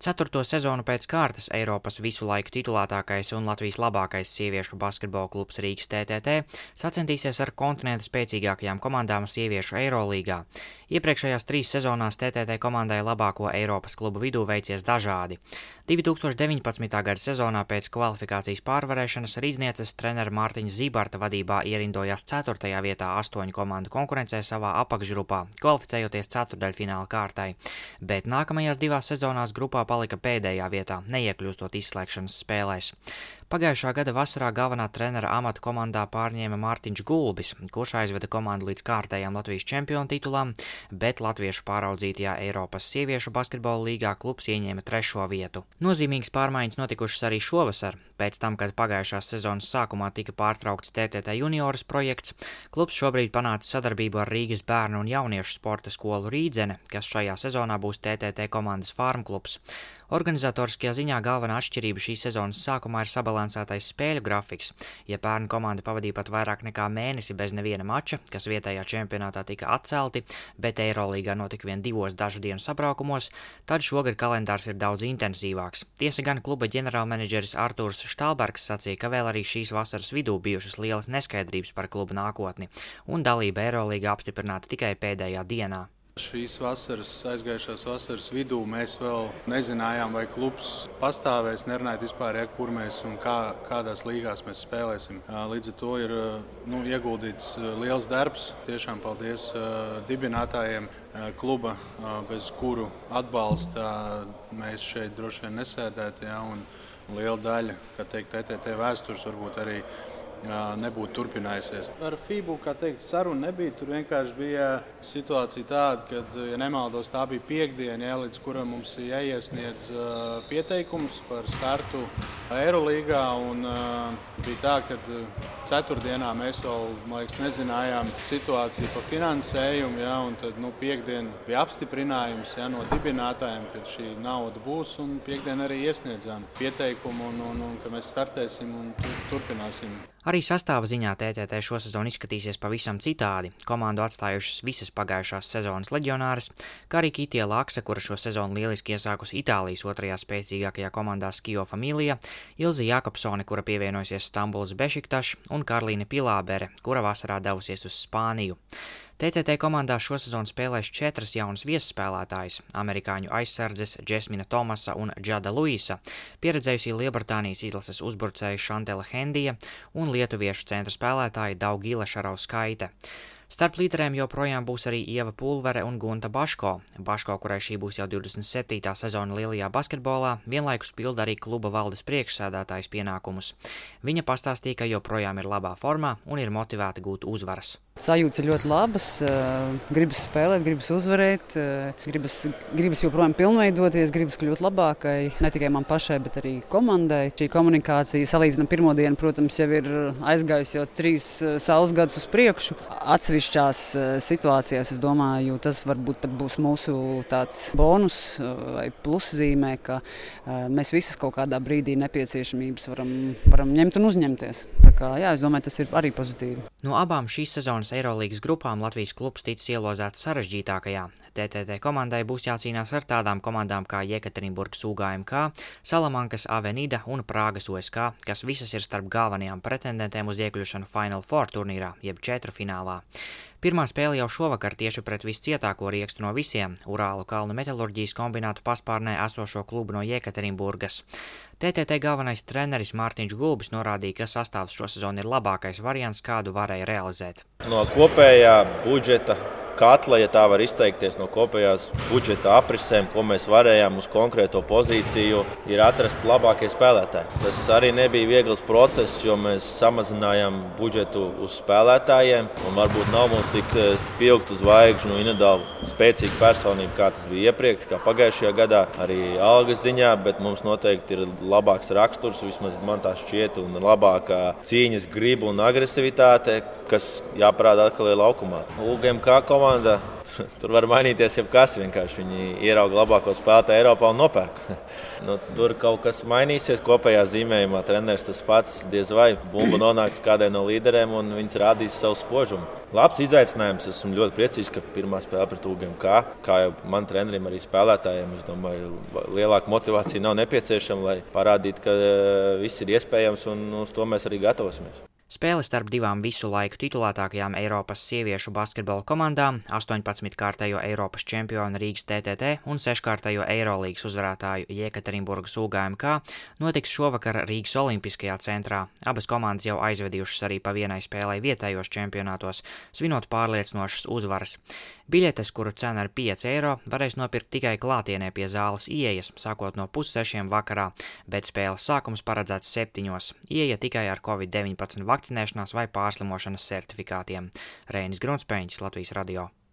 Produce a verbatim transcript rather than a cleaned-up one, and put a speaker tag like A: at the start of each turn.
A: Ceturto sezonu pēc kārtas Eiropas visu laiku titulētākais un Latvijas labākais sieviešu basketbola klubs Rīgas T T T sacensties ar kontinenta spēcīgākajām komandām sieviešu Eirolīgā. Iepriekšējās trīs sezonās T T T komandai labāko Eiropas klubu vidū veicies dažādi. divi tūkstoši deviņpadsmitā gada sezonā pēc kvalifikācijas pārvarēšanas rīznieces trenera Mārtiņa Zībarta vadībā ierindojās ceturtajā vietā astoņu komandu konkurencē savā apakšgrupā, kvalificējoties ceturdaļfināla kārtai, bet nākamajās divās sezonās grupā palika pēdējā vietā, neiekļūstot izslēgšanas spēlēs. Pagājušā gada vasarā galvenā trenera amatu komandā pārņēma Mārtiņš Gulbis, kurš aizveda komandu līdz kārtējām Latvijas čempionu titulām, bet latviešu pāraudzītajā Eiropas sieviešu basketbola līgā klubs ieņēma trešo vietu. Nozīmīgas pārmaiņas notikušas arī šovasar. Pēc tam, kad pagājušās sezonas sākumā tika pārtraukts T T T junioras projekts, klubs šobrīd panāca sadarbību ar Rīgas bērnu un jauniešu sporta skolu Rīdzene, kas šajā sezonā būs T T T komandas farmklubs. Organizatoriskajā ziņā galvenā atšķirība šīs sezonas sākumā ir sabalansētais spēļu grafiks. Ja pērn komanda pavadīja pat vairāk nekā mēnesi bez neviena mača, kas vietējā čempionātā tika atcelti, bet Eirolīgā notika vien divos dažu dienu sabraukumos, tad šogad kalendārs ir daudz intensīvāks. Tiesa gan kluba ģenerālmenedžeris Artūrs Štālbergs sacīja, ka vēl arī šīs vasaras vidū bijušas lielas neskaidrības par kluba nākotni, un dalība Eirolīgā apstiprināta tikai pēdējā dienā.
B: Šīs vasaras, aizgājušās vasaras vidū mēs vēl nezinājām, vai klubs pastāvēs, nerunājot vispār, ja, kur mēs un kā, kādās līgās mēs spēlēsim. Līdz ar to ir nu, ieguldīts liels darbs. Tiešām paldies uh, dibinātājiem uh, kluba, uh, bez kuru atbalsta mēs šeit droši vien nesēdētu. Ja, un liela daļa, kā teikt, T T T vēstures varbūt arī nebūtu turpinājusies. Ar FIBU, kā teikt, saruna nebija. Tur vienkārši bija situācija tāda, ka, ja nemaldos, tā bija piekdiena, ja, līdz kuram mums jāiesniedz uh, pieteikums par startu Eirolīgā. Un, uh, bija tā, ka ceturtdienā mēs vēl, man liekas, nezinājām situāciju pa finansējumu, ja, un tad nu, piekdien bija apstiprinājums ja, no dibinātājiem, ka šī nauda būs, un piekdien arī iesniedzām pieteikumu, un, un, un ka mēs startēsim un tur, turpināsim.
A: Arī sastāva ziņā T T T šosezon izskatīsies pavisam citādi. Komandu atstājušas visas pagājušās sezonas leģionāras, kā arī Kitie Laksa, kura šo sezonu lieliski iesākusi Itālijas otrajā spēcīgākajā komandā Skio Familija, Ilze Jakobsone, kura pievienojusies Stambuls Bešiktaš, un Karlīne Pilābere, kura vasarā devusies uz Spāniju. T T T komandā šosezon spēlēs četras jaunas viesspēlētājas – amerikāņu aizsardzes Džesmina Tomasa un Džada Luisa, pieredzējusī Lielbritānijas izlases uzbrucēja Šantela Hendija un lietuviešu centra spēlētāja Daugila Šarovskaite. Starp līderēm joprojām būs arī Ieva Pulvere un Gunta Baško. Baško, kurai šī būs jau divdesmit septītā sezona lielajā basketbolā, vienlaikus pilda arī kluba valdes priekšsēdētājas pienākumus. Viņa pastāstīja, ka joprojām ir labā formā un ir motivēta gūt uzvaras.
C: Sajūtas ir ļoti labas, gribas spēlēt, gribas uzvarēt, gribas, gribas joprojām pilnveidoties, gribas kļūt labākai, ne tikai man pašai, bet arī komandai. Šī komunikācija salīdzinām pirmo dienu, protams, jau ir aizgājusi jau trīs saules gadus uz priekšu. Atsevišķās situācijās, es domāju, tas varbūt pat būs mūsu tāds bonus vai pluszīmē, ka mēs visas kaut kādā brīdī nepieciešamības varam, varam ņemt un uzņemties. Tā kā, jā, es domāju, tas ir arī pozitīvi.
A: No abām šīs sezonas Eirolīgas grupām Latvijas klubs ticis ielozēts sarežģītākajā. T T T komandai būs jācīnās ar tādām komandām kā Jekaterinburgas U G M K, Salamankas Avenida un Prāgas O S K, kas visas ir starp galvenajām pretendentēm uz iekļūšanu Final Four turnīrā, jeb četrfinālā. Pirmā spēle jau šovakar tieši pret viscietāko riekstu no visiem – Urālu kalnu metalurģijas kombinātu paspārnē esošo klubu no Jekaterinburgas. T T T galvenais treneris Mārtiņš Gulbis norādīja, ka sastāvs šosezon ir labākais variants, kādu varēja realizēt.
D: No kopējā budžeta katla, ja tā var izteikties, no kopējās budžeta aprisēm, ko mēs varējām uz konkrēto pozīciju, ir atrast labākie spēlētāji. Tas arī nebija viegls process, jo mēs samazinājām budžetu uz spēlētājiem, un varbūt nav mums tik spilgtu zvaigžņu un individuāli spēcīga personība, kā tas bija iepriekš, kā pagājušajā gadā, arī algas ziņā, bet mums noteikti ir labāks raksturs, vismaz man tā šķiet, un labākā cīņas griba un agresivitāte, kas jāparāda atkal ir laukumā. U G M K komanda, tur var mainīties jebkas, vienkārši viņi ierauga labāko spēlētāju Eiropā un nopērk. Nu, tur kaut kas mainīsies kopējā zīmējumā. Treneris tas pats diez vai bumba nonāks kādai no līderiem un viņas rādīs savu spožumu. Labs izaicinājums. Esmu ļoti priecīgs, ka pirmā spēle pret U G M K, kā jau man treneriem arī spēlētājiem, es domāju, lielāka motivācija nav nepieciešama, lai parādītu, ka viss ir iespējams un uz to mēs arī gatavosimies.
A: Spēle starp divām visu laiku titulētākajām Eiropas sieviešu basketbola komandām, astoņpadsmitkārtējo Eiropas čempionu Rīgas T T T un seškārtējo Eirolīgas uzvarētāju Jekaterinburgas U G M K, notiks šovakar Rīgas Olimpiskajā centrā. Abas komandas jau aizvedījušas arī pa vienai spēlei vietējos čempionātos, svinot pārliecinošas uzvaras. Biļetes, kuru cena ir pieci eiro, varēs nopirkt tikai klātienē pie zāles ieejas, sākot no pussešiem vakarā, bet spēles sākums paredzēts septiņos. Ieeja tikai ar covid deviņpadsmit vakcinēšanās vai pārslimošanas certifikātiem. Reinis Grunspēņš, Latvijas radio.